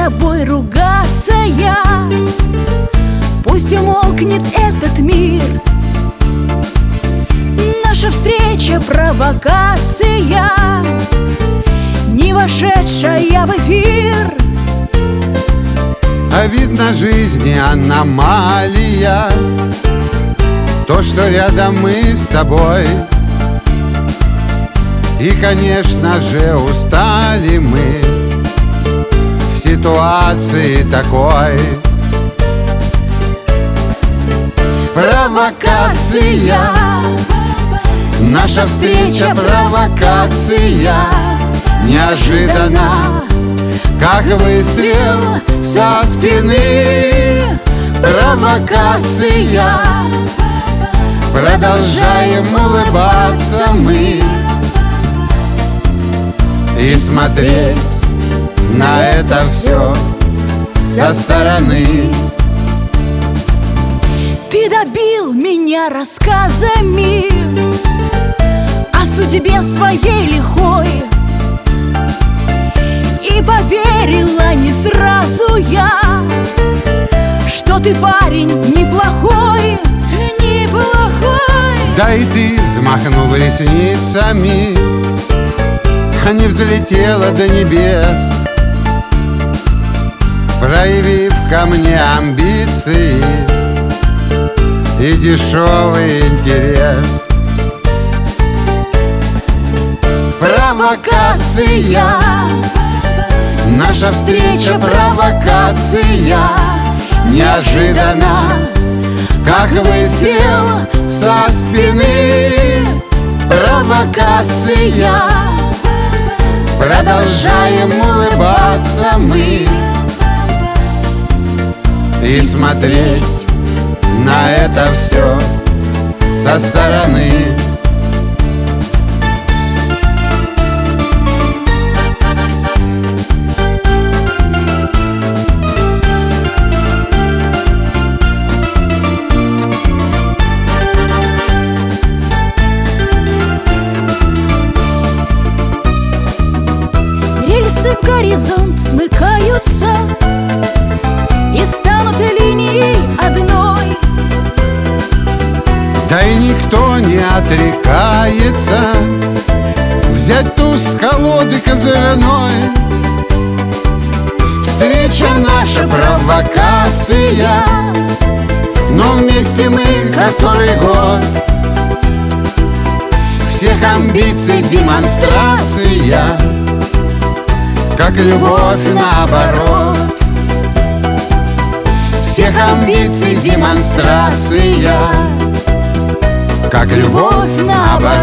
тобой ругаться я. Пусть умолкнет этот мир. Наша встреча — провокация, не вошедшая в эфир. А видно, жизни аномалия, то, что рядом мы с тобой. И, конечно же, устали мы в ситуации такой. Провокация, наша встреча — провокация, неожиданно, как выстрел со спины. Провокация, продолжаем улыбаться мы и смотреть на это все со стороны. Ты добил меня рассказами о судьбе своей лихой, и поверила не сразу я, что ты парень неплохой, неплохой. Да и ты взмахнул ресницами, а не взлетела до небес, проявив ко мне амбиции и дешевый интерес. Провокация, наша встреча — провокация, неожиданно, как выстрел со спины. Провокация, продолжаем улыбаться мы и смотреть на это все со стороны. Рельсы в горизонт смыкаются и станут линией одной. Да и никто не отрекается взять туз с колоды козырной. Встреча наша — провокация, но вместе мы который год. Всех амбиций демонстрация, как любовь наоборот. Всех амбиций демонстрация, как любовь наоборот.